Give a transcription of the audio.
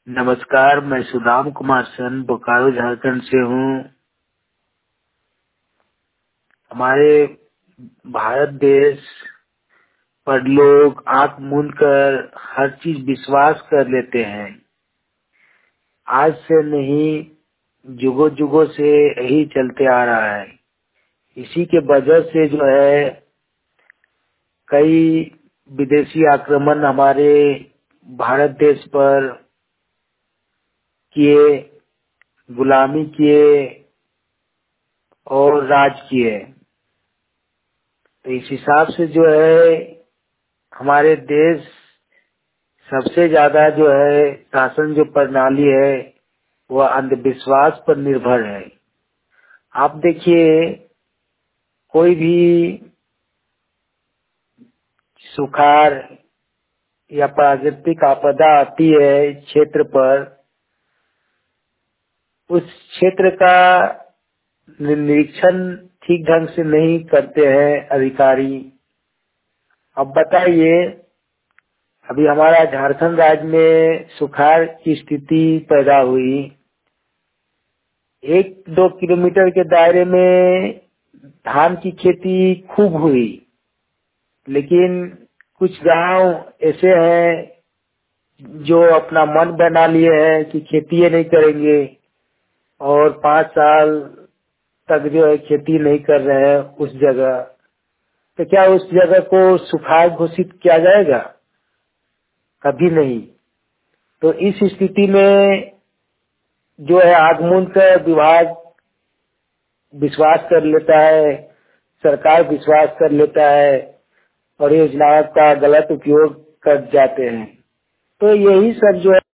नमस्कार, मैं सुदाम कुमार सेन बोकारो झारखंड से हूँ। हमारे भारत देश पर लोग आंख मूंद कर हर चीज विश्वास कर लेते हैं। आज से नहीं, जुगों जुगों से यही चलते आ रहा है। इसी के वजह से जो है कई विदेशी आक्रमण हमारे भारत देश पर किए, गुलामी किए और राज किए। तो इस हिसाब से जो है हमारे देश सबसे ज्यादा जो है शासन जो प्रणाली है वह अंधविश्वास पर निर्भर है। आप देखिए, कोई भी सुखाड़ या प्राकृतिक आपदा आती है क्षेत्र पर, उस क्षेत्र का निरीक्षण ठीक ढंग से नहीं करते हैं अधिकारी। अब बताइए, अभी हमारा झारखंड राज्य में सुखाड़ की स्थिति पैदा हुई। 1-2 किलोमीटर के दायरे में धान की खेती खूब हुई, लेकिन कुछ गांव ऐसे हैं जो अपना मन बना लिए हैं कि खेती नहीं करेंगे और 5 साल तक जो है खेती नहीं कर रहे हैं उस जगह। तो क्या उस जगह को सुखाड़ घोषित किया जाएगा? कभी नहीं। तो इस स्थिति में जो है आगमन का विभाग विश्वास कर लेता है, सरकार विश्वास कर लेता है और योजनाओं का गलत उपयोग कर जाते हैं। तो यही सब जो है